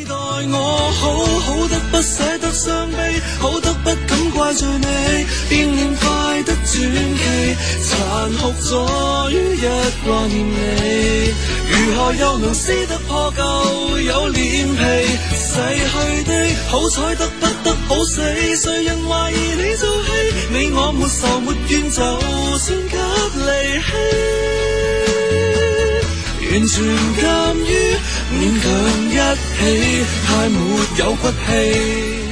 待我好，好得不捨得傷悲，好得不敢怪罪你，變臉快得傳奇，殘酷在於一掛念你，如何又能撕得破舊有臉皮，逝去的好彩得不得好死，誰人懷疑你做戲，你我沒仇沒怨，就算隔離完全鑑於勉強一起，太沒有骨氣。